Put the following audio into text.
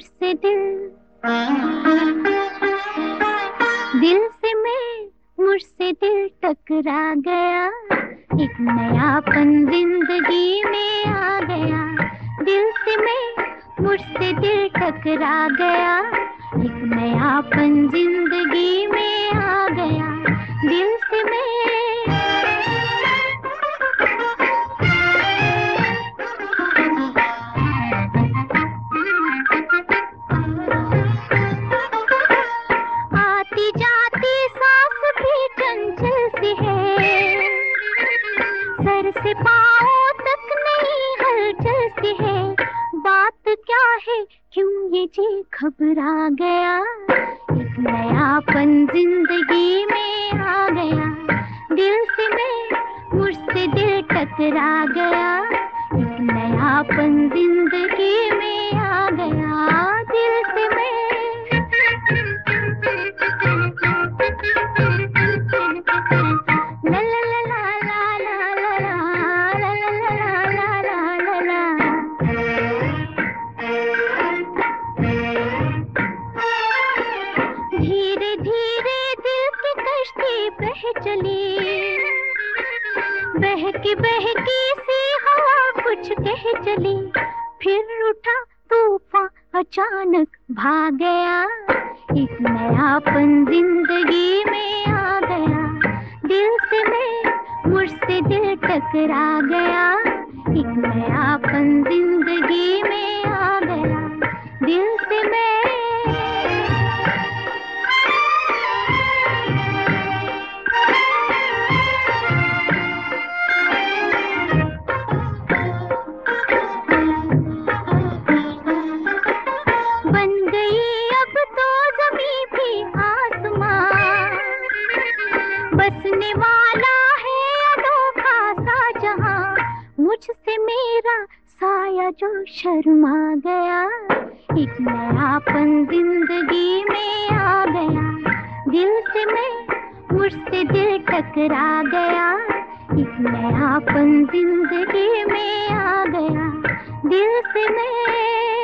मुझसे दिल, दिल से मैं, मुझसे दिल टकरा गया। एक नयापन जिंदगी में आ गया। दिल से मैं, मुझसे दिल टकरा गया। एक नयापन जिंदगी में आ गया। दिल से मैं, आती जाती सांस भी चंचल सी है। सर से पाँव तक नहीं हलचल सी है। बात क्या है, क्यों ये जी घबरा गया। एक नयापन जिंदगी में आ गया। दिल से मैं, मुझसे दिल टकरा गया। एक नयापन जिंदगी में आ गया। दिल से मैं, ला ला ला ला ला ला ला ला ला ला ला ला। धीरे धीरे दिल की कश्ती बह चली। बहकी सी हवा कुछ कह चली। फिर उठा तूफान, अचानक भाग गया। एक नयापन जिंदगी में आ गया। दिल से मैं, मुझसे दिल टकरा गया। एक नयापन जिंदगी में आ गया। दिल से मैं, बन गई अब तो ज़मीं भी आसमां। बसने वाला है अनोखा सा जहां। मुझसे मेरा साया जो शर्मा गया। एक नयापन जिंदगी में आ गया। दिल से मैं, मुझसे दिल टकरा गया। एक नयापन जिंदगी में आ गया। दिल से मैं।